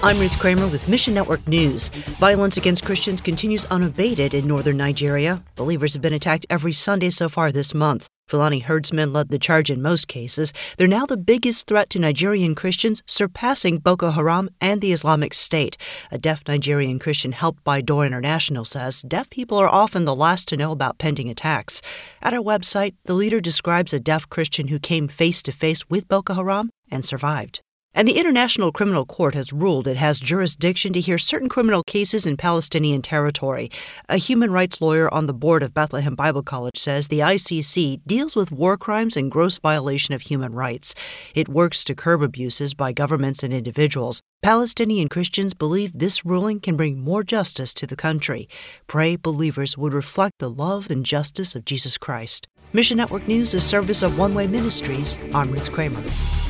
I'm Ruth Kramer with Mission Network News. Violence against Christians continues unabated in northern Nigeria. Believers have been attacked every Sunday so far this month. Fulani herdsmen led the charge in most cases. They're now the biggest threat to Nigerian Christians, surpassing Boko Haram and the Islamic State. A deaf Nigerian Christian helped by Door International says deaf people are often the last to know about pending attacks. At our website, the leader describes a deaf Christian who came face-to-face with Boko Haram and survived. And the International Criminal Court has ruled it has jurisdiction to hear certain criminal cases in Palestinian territory. A human rights lawyer on the board of Bethlehem Bible College says the ICC deals with war crimes and gross violation of human rights. It works to curb abuses by governments and individuals. Palestinian Christians believe this ruling can bring more justice to the country. Pray believers would reflect the love and justice of Jesus Christ. Mission Network News is a service of One Way Ministries. I'm Ruth Kramer.